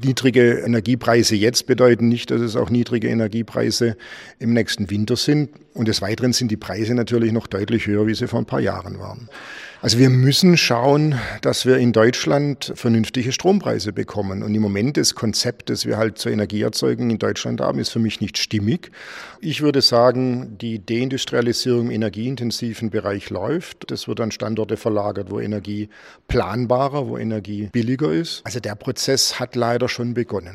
niedrige Energiepreise jetzt bedeuten nicht, dass es auch niedrige Energiepreise im nächsten Winter sind. Und des Weiteren sind die Preise natürlich noch deutlich höher, wie sie vor ein paar Jahren waren. Also wir müssen schauen, dass wir in Deutschland vernünftige Strompreise bekommen. Und im Moment das Konzept, das wir halt zur Energieerzeugung in Deutschland haben, ist für mich nicht stimmig. Ich würde sagen, die Deindustrialisierung im energieintensiven Bereich läuft. Das wird an Standorte verlagert, wo Energie planbarer, wo Energie billiger ist. Also der Prozess hat leider schon begonnen.